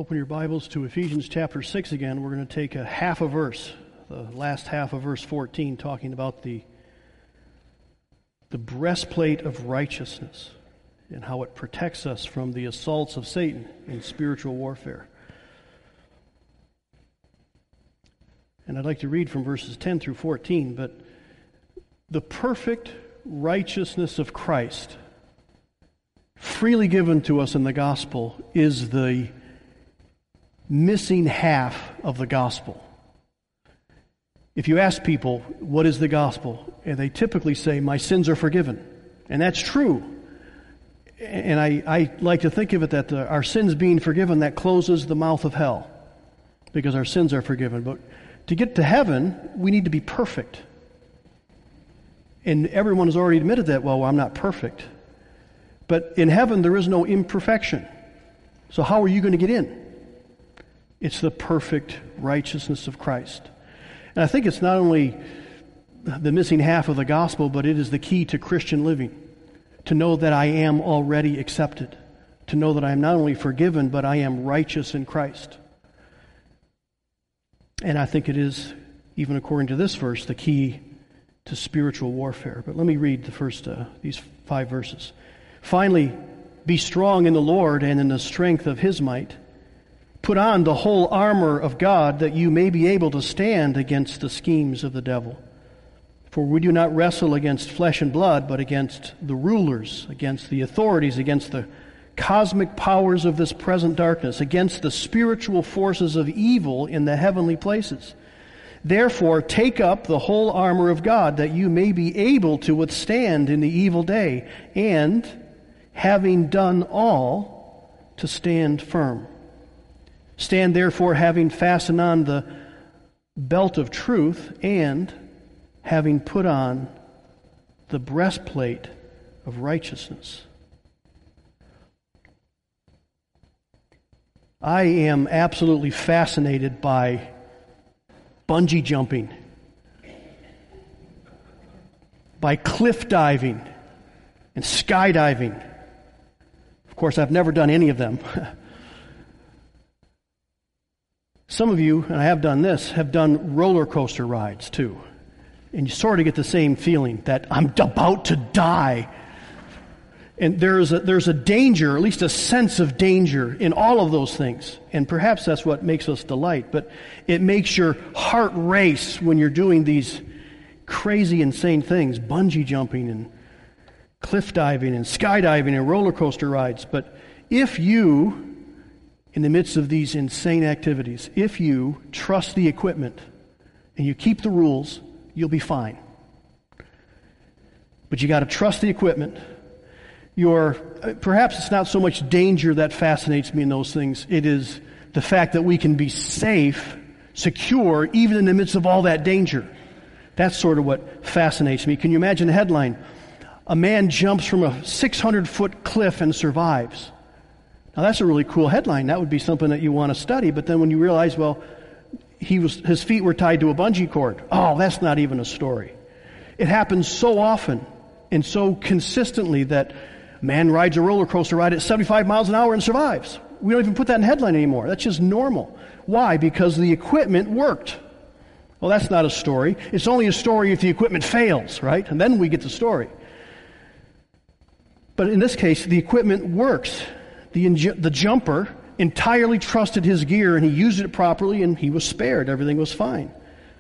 Open your Bibles to Ephesians chapter 6 again. We're going to take a half a verse, the last half of verse 14, talking about the breastplate of righteousness and how it protects us from the assaults of Satan in spiritual warfare. And I'd like to read from verses 10 through 14, but the perfect righteousness of Christ, freely given to us in the gospel, is the missing half of the gospel. If you ask people, what is the gospel? And they typically say, my sins are forgiven. And that's true. And I like to think of it that our sins being forgiven, that closes the mouth of hell, because our sins are forgiven. But to get to heaven, we need to be perfect. And everyone has already admitted that, well, I'm not perfect. But in heaven, there is no imperfection. So how are you going to get in? It's the perfect righteousness of Christ. And I think it's not only the missing half of the gospel, but it is the key to Christian living. To know that I am already accepted. To know that I am not only forgiven, but I am righteous in Christ. And I think it is, even according to this verse, the key to spiritual warfare. But let me read the first, these 5 verses. Finally, be strong in the Lord and in the strength of His might. Put on the whole armor of God, that you may be able to stand against the schemes of the devil. For we do not wrestle against flesh and blood, but against the rulers, against the authorities, against the cosmic powers of this present darkness, against the spiritual forces of evil in the heavenly places. Therefore, take up the whole armor of God, that you may be able to withstand in the evil day, and, having done all, to stand firm. Stand therefore, having fastened on the belt of truth, and having put on the breastplate of righteousness. I am absolutely fascinated by bungee jumping, by cliff diving, and skydiving. Of course, I've never done any of them. Some of you, and I have done this, have done roller coaster rides too. And you sort of get the same feeling that I'm about to die. And there's a danger, at least a sense of danger in all of those things. And perhaps that's what makes us delight. But it makes your heart race when you're doing these crazy, insane things, bungee jumping and cliff diving and skydiving and roller coaster rides. But if you, in the midst of these insane activities, if you trust the equipment and you keep the rules, you'll be fine. But you got to trust the equipment. Perhaps it's not so much danger that fascinates me in those things. It is the fact that we can be safe, secure, even in the midst of all that danger. That's sort of what fascinates me. Can you imagine the headline? A man jumps from a 600-foot cliff and survives. Now that's a really cool headline. That would be something that you want to study. But then when you realize, well, his feet were tied to a bungee cord. Oh, that's not even a story. It happens so often and so consistently that a man rides a roller coaster ride at 75 miles an hour and survives. We don't even put that in headline anymore. That's just normal. Why? Because the equipment worked. Well, that's not a story. It's only a story if the equipment fails, right? And then we get the story. But in this case, the equipment works. The jumper entirely trusted his gear, and he used it properly, and he was spared. Everything was fine.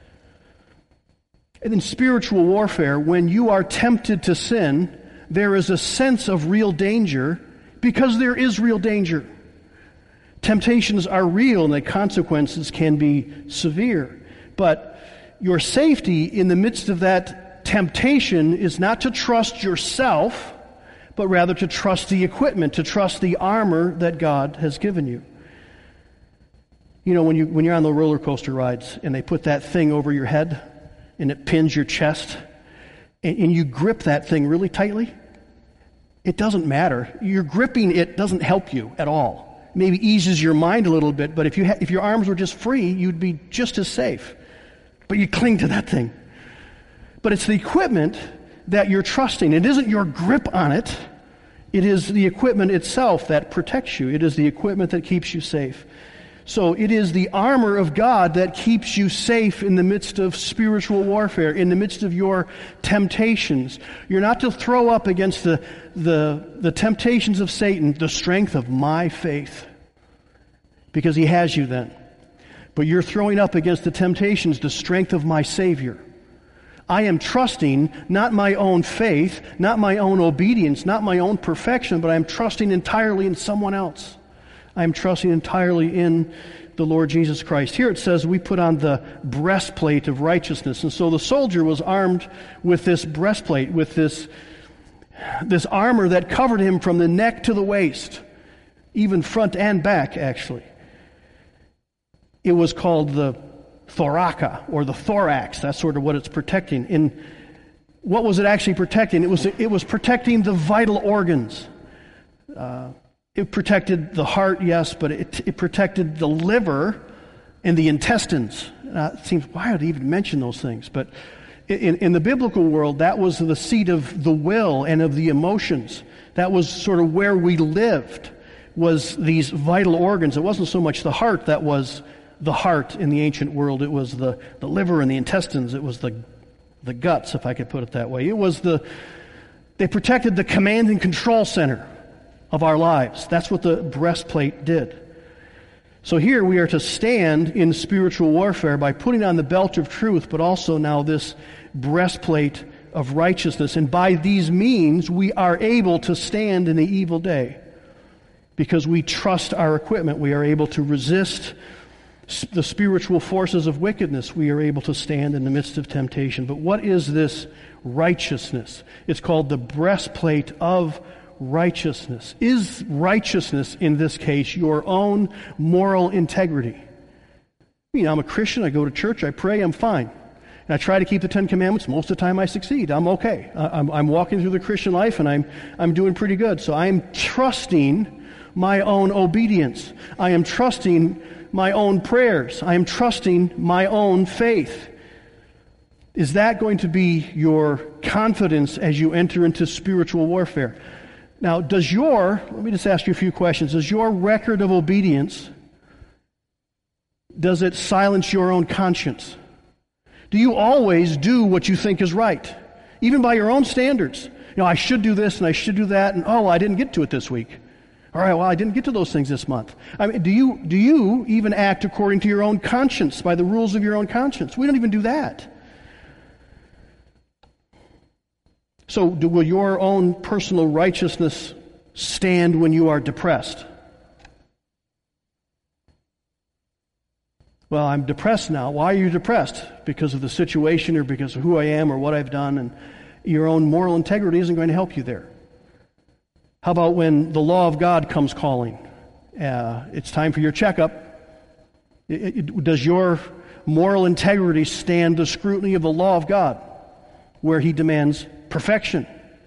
And in spiritual warfare, when you are tempted to sin, there is a sense of real danger, because there is real danger. Temptations are real, and the consequences can be severe. But your safety in the midst of that temptation is not to trust yourself, but rather to trust the equipment, to trust the armor that God has given you. You know, when you're on the roller coaster rides and they put that thing over your head and it pins your chest and you grip that thing really tightly, it doesn't matter. You're gripping it doesn't help you at all. Maybe eases your mind a little bit, but if your arms were just free, you'd be just as safe. But you cling to that thing. But it's the equipment that you're trusting. It isn't your grip on it. It is the equipment itself that protects you. It is the equipment that keeps you safe. So it is the armor of God that keeps you safe in the midst of spiritual warfare, in the midst of your temptations. You're not to throw up against the temptations of Satan, the strength of my faith, because he has you then. But you're throwing up against the temptations, the strength of my Savior. I am trusting not my own faith, not my own obedience, not my own perfection, but I am trusting entirely in someone else. I am trusting entirely in the Lord Jesus Christ. Here it says we put on the breastplate of righteousness. And so the soldier was armed with this breastplate, with this armor that covered him from the neck to the waist, even front and back, actually. It was called the thoraca, or the thorax. That's sort of what it's protecting. And what was it actually protecting? It was protecting the vital organs. It protected the heart, yes, but it protected the liver and the intestines. It seems, why would he even mention those things? But in the biblical world, that was the seat of the will and of the emotions. That was sort of where we lived, was these vital organs. It wasn't so much the heart that was the heart in the ancient world. It was the liver and the intestines. It was the guts, if I could put it that way. They protected the command and control center of our lives. That's what the breastplate did. So here we are to stand in spiritual warfare by putting on the belt of truth, but also now this breastplate of righteousness. And by these means, we are able to stand in the evil day. Because we trust our equipment, we are able to resist the spiritual forces of wickedness. We are able to stand in the midst of temptation. But what is this righteousness? It's called the breastplate of righteousness. Is righteousness, in this case, your own moral integrity? I'm a Christian, I go to church, I pray, I'm fine. And I try to keep the Ten Commandments. Most of the time I succeed. I'm okay. I'm walking through the Christian life and I'm doing pretty good. So I am trusting my own obedience. I am trusting my own prayers. I am trusting my own faith. Is that going to be your confidence as you enter into spiritual warfare? Now, let me just ask you a few questions. Does your record of obedience, does it silence your own conscience? Do you always do what you think is right? Even by your own standards. I should do this and I should do that, and I didn't get to it this week. All right, well, I didn't get to those things this month. I mean, do you even act according to your own conscience, by the rules of your own conscience? We don't even do that. So will your own personal righteousness stand when you are depressed? Well, I'm depressed now. Why are you depressed? Because of the situation or because of who I am or what I've done, and your own moral integrity isn't going to help you there. How about when the law of God comes calling? It's time for your checkup. Does your moral integrity stand the scrutiny of the law of God, where He demands perfection?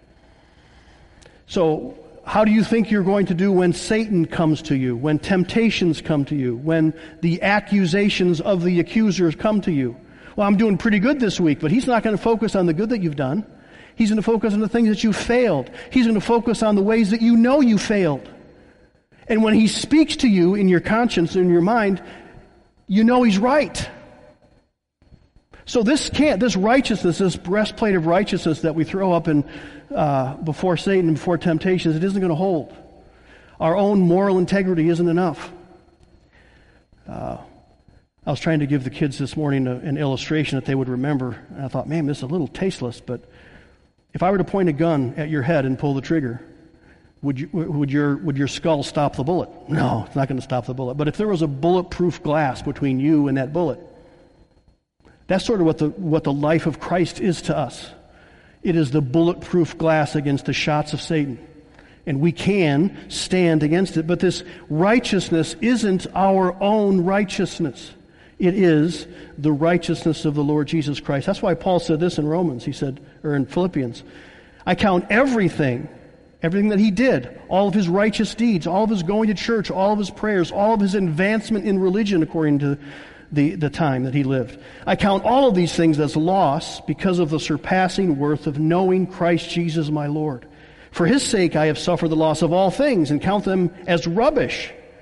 So, how do you think you're going to do when Satan comes to you, when temptations come to you, when the accusations of the accusers come to you? Well, I'm doing pretty good this week, but he's not going to focus on the good that you've done. He's going to focus on the things that you failed. He's going to focus on the ways that you know you failed. And when he speaks to you in your conscience, in your mind, you know he's right. So this righteousness, this breastplate of righteousness that we throw up in before Satan and before temptations, it isn't going to hold. Our own moral integrity isn't enough. I was trying to give the kids this morning an illustration that they would remember, and I thought, man, this is a little tasteless, but if I were to point a gun at your head and pull the trigger, would your skull stop the bullet? No, it's not going to stop the bullet. But if there was a bulletproof glass between you and that bullet, that's sort of what the life of Christ is to us. It is the bulletproof glass against the shots of Satan. And we can stand against it. But this righteousness isn't our own righteousness. It is the righteousness of the Lord Jesus Christ. That's why Paul said this in Romans. He said, or in Philippians, I count everything that he did, all of his righteous deeds, all of his going to church, all of his prayers, all of his advancement in religion according to the time that he lived. I count all of these things as loss because of the surpassing worth of knowing Christ Jesus my Lord. For his sake I have suffered the loss of all things and count them as rubbish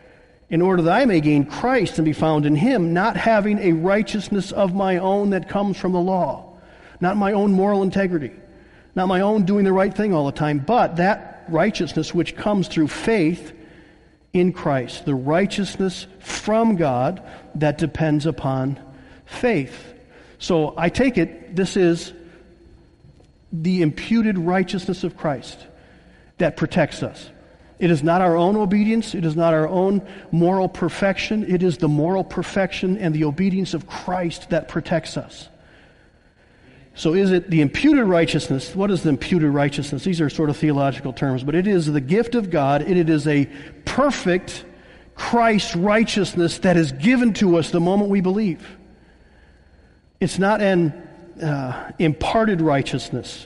in order that I may gain Christ and be found in him, not having a righteousness of my own that comes from the law, not my own moral integrity, not my own doing the right thing all the time, but that righteousness which comes through faith in Christ, the righteousness from God that depends upon faith. So I take it this is the imputed righteousness of Christ that protects us. It is not our own obedience. It is not our own moral perfection. It is the moral perfection and the obedience of Christ that protects us. So is it the imputed righteousness? What is the imputed righteousness? These are sort of theological terms, but it is the gift of God. It is a perfect Christ righteousness that is given to us the moment we believe. It's not an imparted righteousness.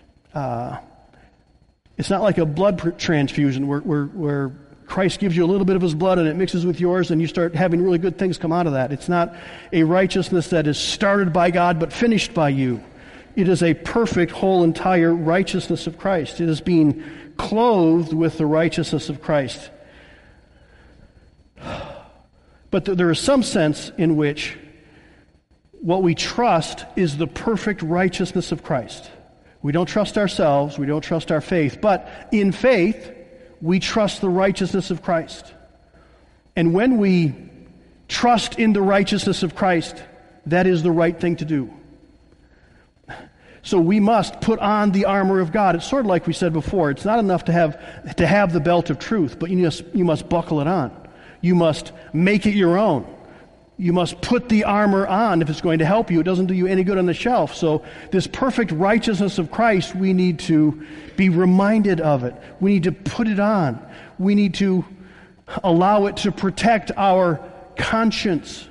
It's not like a blood transfusion where Christ gives you a little bit of his blood and it mixes with yours and you start having really good things come out of that. It's not a righteousness that is started by God but finished by you. It is a perfect, whole, entire righteousness of Christ. It is being clothed with the righteousness of Christ. But there is some sense in which what we trust is the perfect righteousness of Christ. We don't trust ourselves, we don't trust our faith, but in faith, we trust the righteousness of Christ. And when we trust in the righteousness of Christ, that is the right thing to do. So we must put on the armor of God. It's sort of like we said before. It's not enough to have the belt of truth, but you must buckle it on. You must make it your own. You must put the armor on if it's going to help you. It doesn't do you any good on the shelf. So this perfect righteousness of Christ, we need to be reminded of it. We need to put it on. We need to allow it to protect our conscience.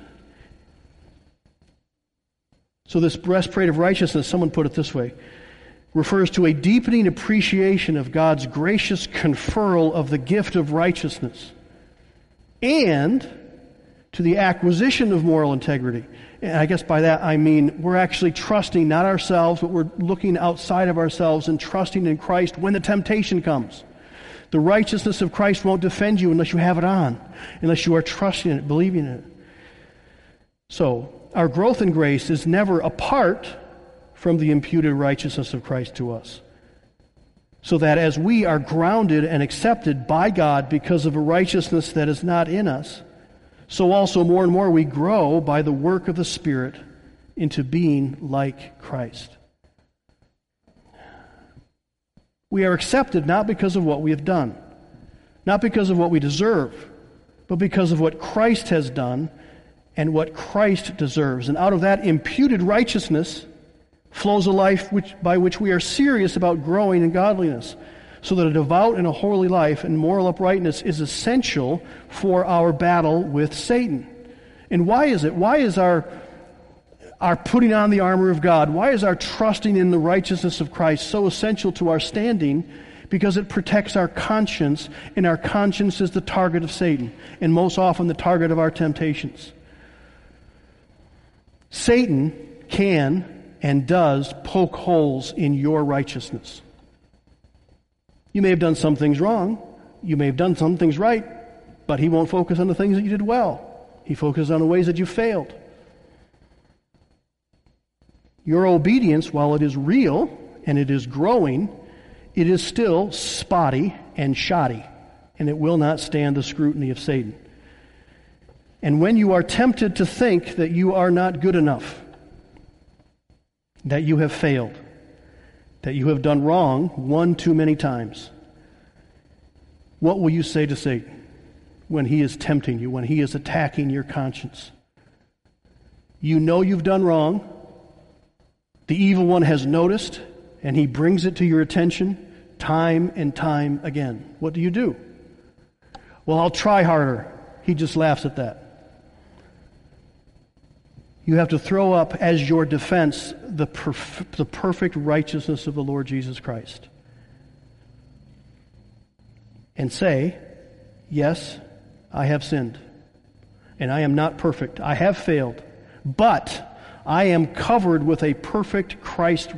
So this breastplate of righteousness, someone put it this way, refers to a deepening appreciation of God's gracious conferral of the gift of righteousness and to the acquisition of moral integrity. And I guess by that I mean we're actually trusting not ourselves, but we're looking outside of ourselves and trusting in Christ when the temptation comes. The righteousness of Christ won't defend you unless you have it on, unless you are trusting in it, believing in it. So, our growth in grace is never apart from the imputed righteousness of Christ to us. So that as we are grounded and accepted by God because of a righteousness that is not in us, so also more and more we grow by the work of the Spirit into being like Christ. We are accepted not because of what we have done, not because of what we deserve, but because of what Christ has done and what Christ deserves. And out of that imputed righteousness flows a life by which we are serious about growing in godliness, so that a devout and a holy life and moral uprightness is essential for our battle with Satan. And why is it? Why is our putting on the armor of God, why is our trusting in the righteousness of Christ so essential to our standing? Because it protects our conscience, and our conscience is the target of Satan, and most often the target of our temptations. Satan can and does poke holes in your righteousness. You may have done some things wrong. You may have done some things right, but he won't focus on the things that you did well. He focuses on the ways that you failed. Your obedience, while it is real and it is growing, it is still spotty and shoddy, and it will not stand the scrutiny of Satan. And when you are tempted to think that you are not good enough, that you have failed, that you have done wrong one too many times, what will you say to Satan when he is tempting you, when he is attacking your conscience? You know you've done wrong. The evil one has noticed, and he brings it to your attention time and time again. What do? Well, I'll try harder. He just laughs at that. You have to throw up as your defense the perfect righteousness of the Lord Jesus Christ. And say, yes, I have sinned. And I am not perfect. I have failed. But I am covered with a perfect Christ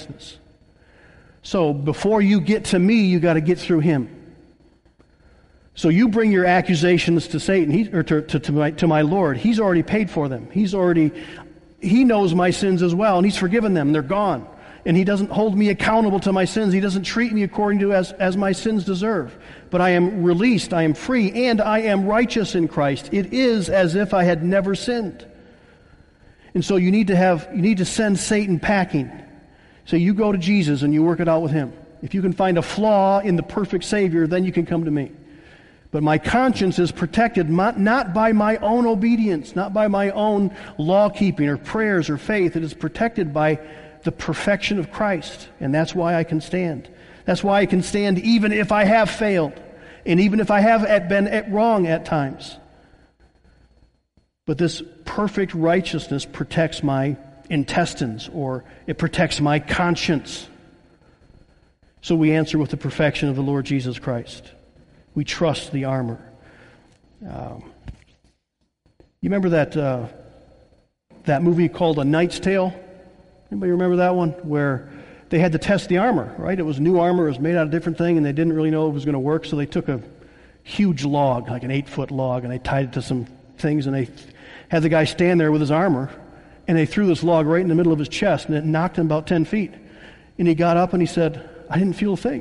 righteousness. So before you get to me, you got to get through him. So you bring your accusations to Satan, or to my Lord. He's already paid for them. He knows my sins as well, and He's forgiven them. They're gone. And He doesn't hold me accountable to my sins. He doesn't treat me according to as my sins deserve. But I am released, I am free, and I am righteous in Christ. It is as if I had never sinned. And so you need to send Satan packing. So you go to Jesus and you work it out with Him. If you can find a flaw in the perfect Savior, then you can come to me. But my conscience is protected not by my own obedience, not by my own law-keeping or prayers or faith. It is protected by the perfection of Christ. And that's why I can stand. That's why I can stand even if I have failed, and even if I have been wrong at times. But this perfect righteousness protects my intestines, or it protects my conscience. So we answer with the perfection of the Lord Jesus Christ. We trust the armor. You remember that movie called A Knight's Tale? Anybody remember that one? Where they had to test the armor, right? It was new armor. It was made out of a different thing, and they didn't really know if it was going to work, so they took a huge log, like an 8-foot log, and they tied it to some things, and they had the guy stand there with his armor, and they threw this log right in the middle of his chest, and it knocked him about 10 feet. And he got up and he said, I didn't feel a thing.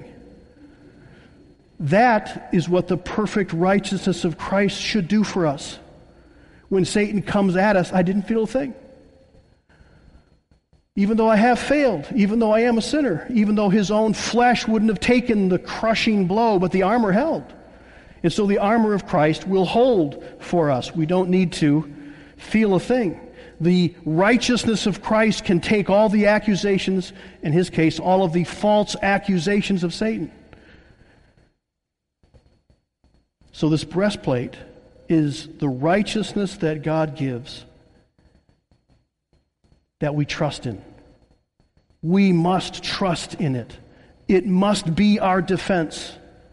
That is what the perfect righteousness of Christ should do for us. When Satan comes at us, I didn't feel a thing. Even though I have failed, even though I am a sinner, even though his own flesh wouldn't have taken the crushing blow, but the armor held. And so the armor of Christ will hold for us. We don't need to feel a thing. The righteousness of Christ can take all the accusations, in his case, all of the false accusations of Satan. So this breastplate is the righteousness that God gives that we trust in. We must trust in it. It must be our defense.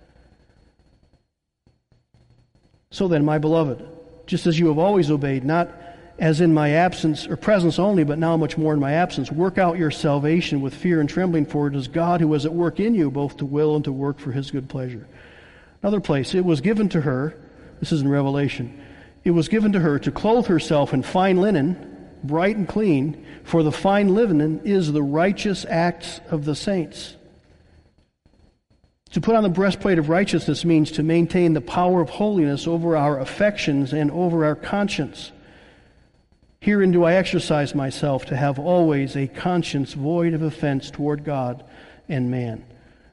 So then, my beloved, just as you have always obeyed, not as in my absence or presence only, but now much more in my absence, work out your salvation with fear and trembling, for it is God who is at work in you, both to will and to work for his good pleasure. Another place, it was given to her, this is in Revelation, it was given to her to clothe herself in fine linen, bright and clean, for the fine linen is the righteous acts of the saints. To put on the breastplate of righteousness means to maintain the power of holiness over our affections and over our conscience. Herein do I exercise myself to have always a conscience void of offense toward God and man.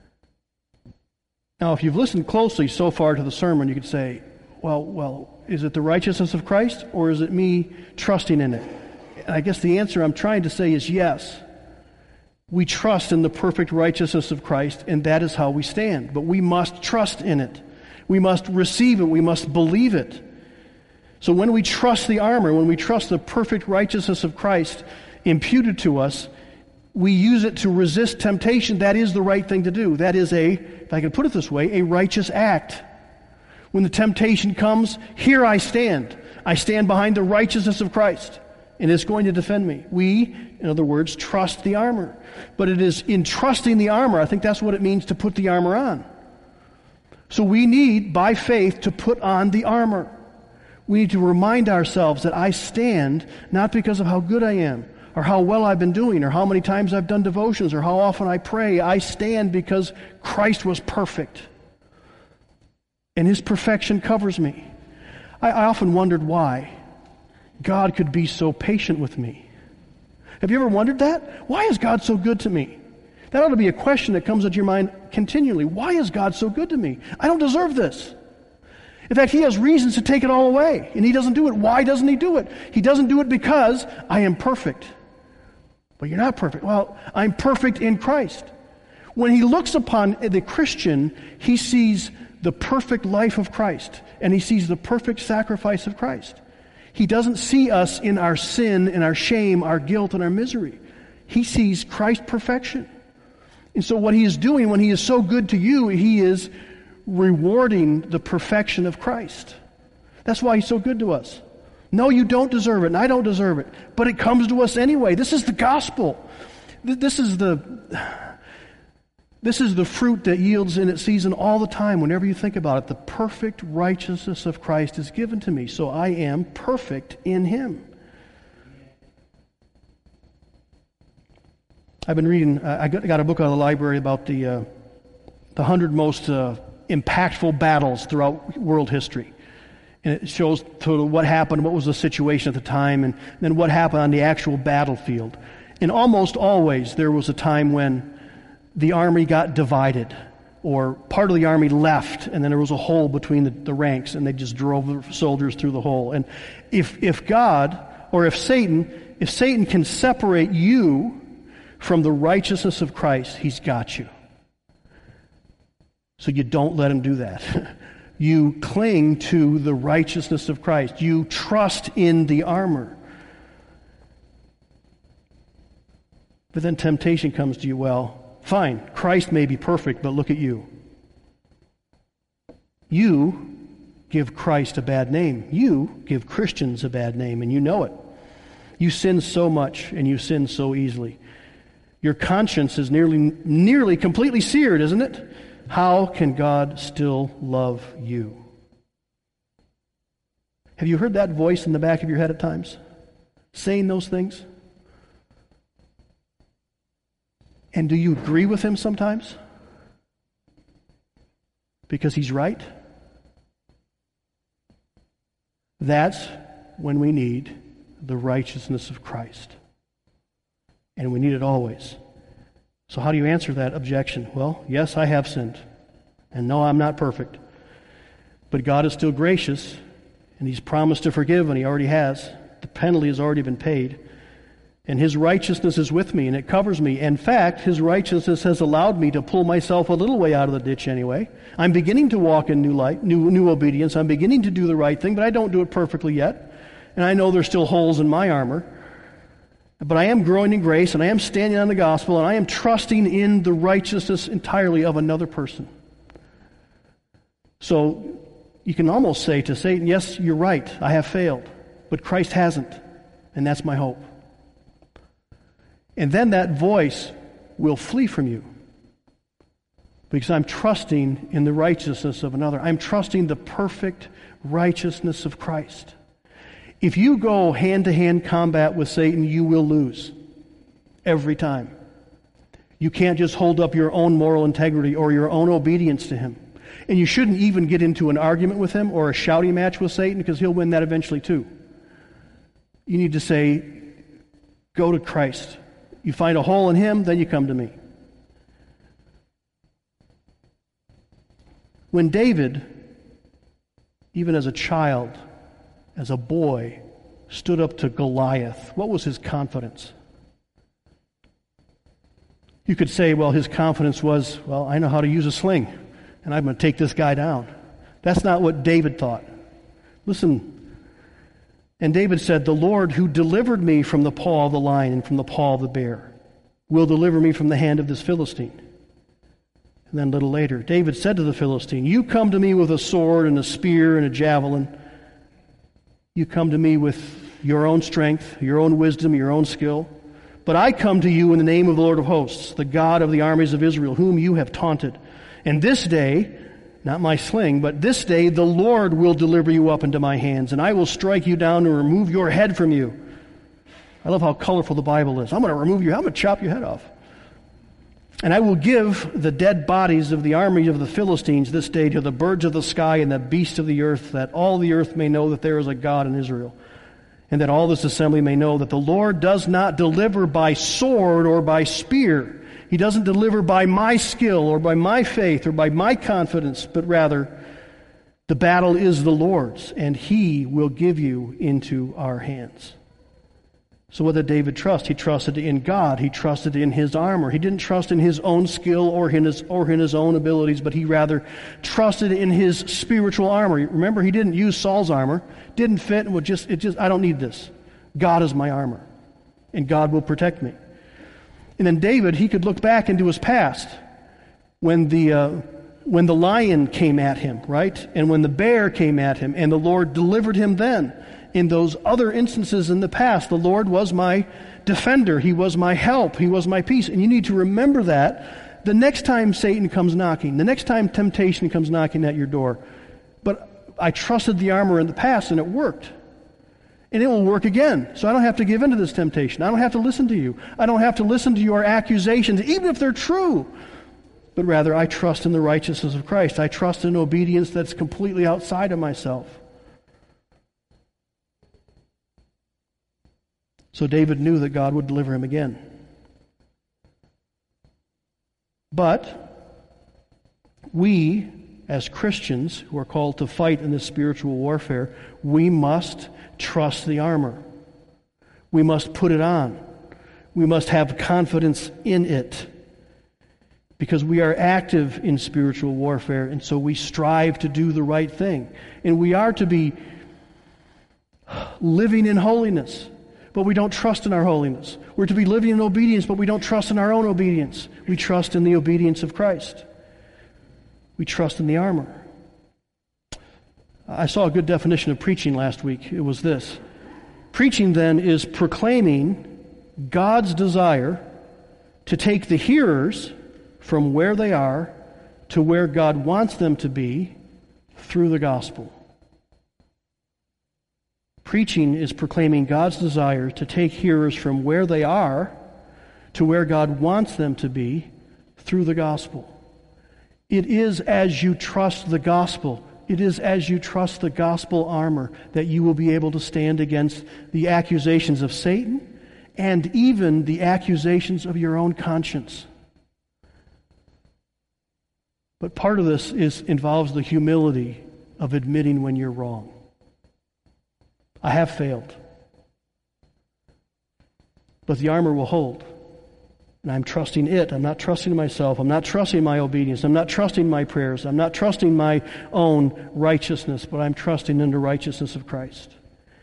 Now, if you've listened closely so far to the sermon, you could say, well, is it the righteousness of Christ, or is it me trusting in it? And I guess the answer I'm trying to say is yes. We trust in the perfect righteousness of Christ, and that is how we stand. But we must trust in it. We must receive it. We must believe it. So when we trust the armor, when we trust the perfect righteousness of Christ imputed to us, we use it to resist temptation. That is the right thing to do. That is if I can put it this way, a righteous act. When the temptation comes, here I stand. I stand behind the righteousness of Christ, and it's going to defend me. We, in other words, trust the armor. But it is in trusting the armor, I think that's what it means to put the armor on. So we need, by faith, to put on the armor. We need to remind ourselves that I stand not because of how good I am, or how well I've been doing, or how many times I've done devotions, or how often I pray. I stand because Christ was perfect, and his perfection covers me. I often wondered why God could be so patient with me. Have you ever wondered that? Why is God so good to me? That ought to be a question that comes into your mind continually. Why is God so good to me? I don't deserve this. In fact, he has reasons to take it all away, and he doesn't do it. Why doesn't he do it? He doesn't do it because I am perfect. But you're not perfect. Well, I'm perfect in Christ. When he looks upon the Christian, he sees the perfect life of Christ, and he sees the perfect sacrifice of Christ. He doesn't see us in our sin, in our shame, our guilt, and our misery. He sees Christ's perfection. And so what he is doing when he is so good to you, he is rewarding the perfection of Christ. That's why he's so good to us. No, you don't deserve it, and I don't deserve it, but it comes to us anyway. This is the gospel. This is This is the fruit that yields in its season all the time, whenever you think about it. The perfect righteousness of Christ is given to me, so I am perfect in Him. I've been reading, I got a book out of the library about the 100 most impactful battles throughout world history. And it shows what happened, what was the situation at the time, and then what happened on the actual battlefield. And almost always there was a time when the army got divided, or part of the army left, and then there was a hole between the ranks, and they just drove the soldiers through the hole. And if God, or if Satan can separate you from the righteousness of Christ, he's got you. So you don't let him do that. You cling to the righteousness of Christ. You trust in the armor. But then temptation comes to you. Well, fine, Christ may be perfect, but look at you. You give Christ a bad name. You give Christians a bad name, and you know it. You sin so much, and you sin so easily. Your conscience is nearly completely seared, isn't it? How can God still love you? Have you heard that voice in the back of your head at times, saying those things? And do you agree with him sometimes? Because he's right? That's when we need the righteousness of Christ. And we need it always. So how do you answer that objection? Well, yes, I have sinned. And no, I'm not perfect. But God is still gracious, and he's promised to forgive, and he already has. The penalty has already been paid. And his righteousness is with me, and it covers me. In fact, his righteousness has allowed me to pull myself a little way out of the ditch anyway. I'm beginning to walk in new light, new obedience. I'm beginning to do the right thing, but I don't do it perfectly yet. And I know there's still holes in my armor. But I am growing in grace, and I am standing on the gospel, and I am trusting in the righteousness entirely of another person. So you can almost say to Satan, yes, you're right, I have failed, but Christ hasn't, and that's my hope. And then that voice will flee from you, because I'm trusting in the righteousness of another. I'm trusting the perfect righteousness of Christ. If you go hand-to-hand combat with Satan, you will lose every time. You can't just hold up your own moral integrity or your own obedience to him. And you shouldn't even get into an argument with him or a shouting match with Satan, because he'll win that eventually too. You need to say, go to Christ. You find a hole in him, then you come to me. When David, even as a child, as a boy, stood up to Goliath, what was his confidence? You could say, well, his confidence was, well, I know how to use a sling, and I'm going to take this guy down. That's not what David thought. Listen, and David said, the Lord who delivered me from the paw of the lion and from the paw of the bear will deliver me from the hand of this Philistine. And then a little later, David said to the Philistine, you come to me with a sword and a spear and a javelin. You come to me with your own strength, your own wisdom, your own skill. But I come to you in the name of the Lord of hosts, the God of the armies of Israel, whom you have taunted. And this day, not my sling, but this day the Lord will deliver you up into my hands, and I will strike you down and remove your head from you. I love how colorful the Bible is. I'm going to remove you. I'm going to chop your head off. And I will give the dead bodies of the army of the Philistines this day to the birds of the sky and the beasts of the earth, that all the earth may know that there is a God in Israel, and that all this assembly may know that the Lord does not deliver by sword or by spear. He doesn't deliver by my skill or by my faith or by my confidence, but rather the battle is the Lord's, and he will give you into our hands. So what did David trust? He trusted in God. He trusted in his armor. He didn't trust in his own skill or in his own abilities, but he rather trusted in his spiritual armor. Remember, he didn't use Saul's armor. Didn't fit. I don't need this. God is my armor, and God will protect me. And then David, he could look back into his past when the lion came at him, right? And when the bear came at him, and the Lord delivered him then. In those other instances in the past, the Lord was my defender. He was my help. He was my peace. And you need to remember that the next time Satan comes knocking, the next time temptation comes knocking at your door, but I trusted the armor in the past and it worked. And it will work again. So I don't have to give in to this temptation. I don't have to listen to you. I don't have to listen to your accusations, even if they're true. But rather, I trust in the righteousness of Christ. I trust in obedience that's completely outside of myself. So David knew that God would deliver him again. But we, as Christians who are called to fight in this spiritual warfare, we must trust the armor. We must put it on. We must have confidence in it. Because we are active in spiritual warfare, and so we strive to do the right thing. And we are to be living in holiness, but we don't trust in our holiness. We're to be living in obedience, but we don't trust in our own obedience. We trust in the obedience of Christ. We trust in the armor. I saw a good definition of preaching last week. It was this. Preaching, then, is proclaiming God's desire to take the hearers from where they are to where God wants them to be through the gospel. Preaching is proclaiming God's desire to take hearers from where they are to where God wants them to be through the gospel. It is as you trust the gospel, it is as you trust the gospel armor that you will be able to stand against the accusations of Satan and even the accusations of your own conscience. But part of this involves the humility of admitting when you're wrong. I have failed. But the armor will hold. And I'm trusting it. I'm not trusting myself. I'm not trusting my obedience. I'm not trusting my prayers. I'm not trusting my own righteousness, but I'm trusting in the righteousness of Christ.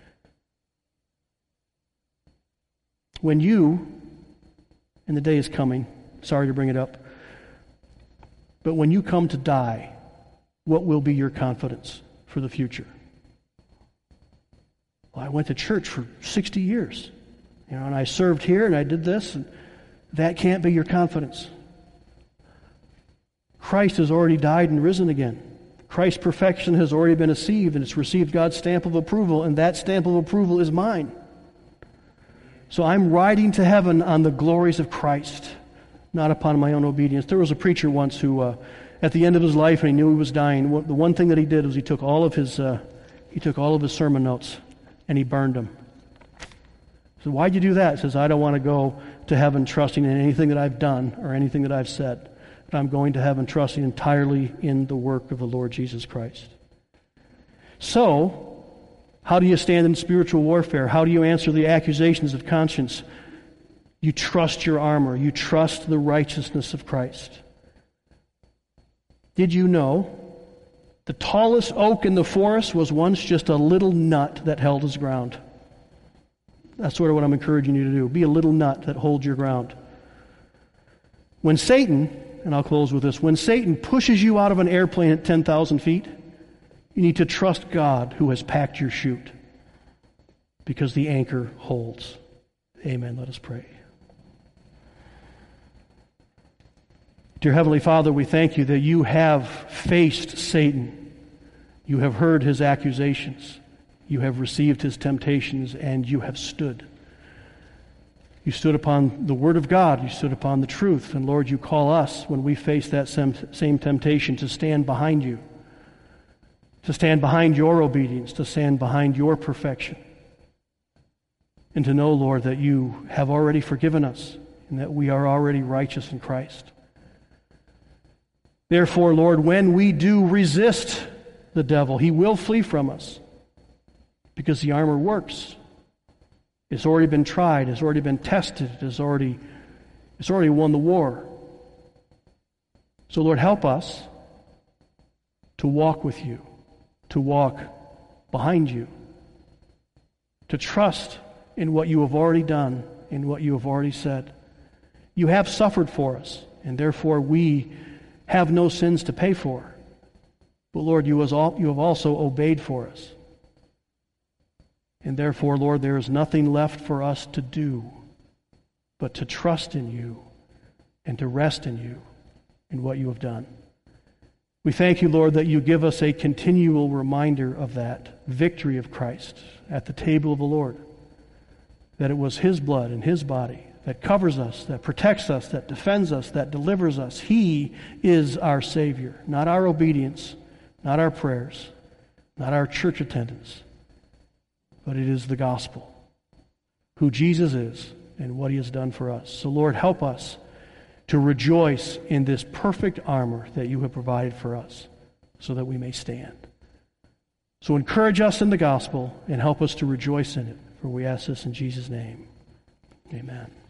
When you, and the day is coming, sorry to bring it up, but when you come to die, what will be your confidence for the future? Well, I went to church for 60 years, and I served here and I did this, and that can't be your confidence. Christ has already died and risen again. Christ's perfection has already been achieved, and it's received God's stamp of approval, and that stamp of approval is mine. So I'm riding to heaven on the glories of Christ, not upon my own obedience. There was a preacher once who, at the end of his life, and he knew he was dying, the one thing that he did was he took all of his sermon notes and he burned them. So why'd you do that? He says, I don't want to go to heaven trusting in anything that I've done or anything that I've said. But I'm going to heaven trusting entirely in the work of the Lord Jesus Christ. So, how do you stand in spiritual warfare? How do you answer the accusations of conscience? You trust your armor. You trust the righteousness of Christ. Did you know the tallest oak in the forest was once just a little nut that held its ground? That's sort of what I'm encouraging you to do. Be a little nut that holds your ground. When Satan, and I'll close with this, when Satan pushes you out of an airplane at 10,000 feet, you need to trust God who has packed your chute, because the anchor holds. Amen. Let us pray. Dear Heavenly Father, we thank you that you have faced Satan. You have heard his accusations. You have received his temptations, and you have stood. You stood upon the Word of God. You stood upon the truth. And Lord, you call us, when we face that same temptation, to stand behind you, to stand behind your obedience, to stand behind your perfection, and to know, Lord, that you have already forgiven us and that we are already righteous in Christ. Therefore, Lord, when we do resist the devil, he will flee from us, because the armor works. It's already been tried. It's already been tested. It's already won the war. So, Lord, help us to walk with you, to walk behind you, to trust in what you have already done, in what you have already said. You have suffered for us, and therefore we have no sins to pay for. But, Lord, you have also obeyed for us. And therefore, Lord, there is nothing left for us to do but to trust in you and to rest in you in what you have done. We thank you, Lord, that you give us a continual reminder of that victory of Christ at the table of the Lord, that it was his blood and his body that covers us, that protects us, that defends us, that delivers us. He is our Savior, not our obedience, not our prayers, not our church attendance, but it is the gospel, who Jesus is and what he has done for us. So, Lord, help us to rejoice in this perfect armor that you have provided for us so that we may stand. So encourage us in the gospel and help us to rejoice in it, for we ask this in Jesus' name. Amen.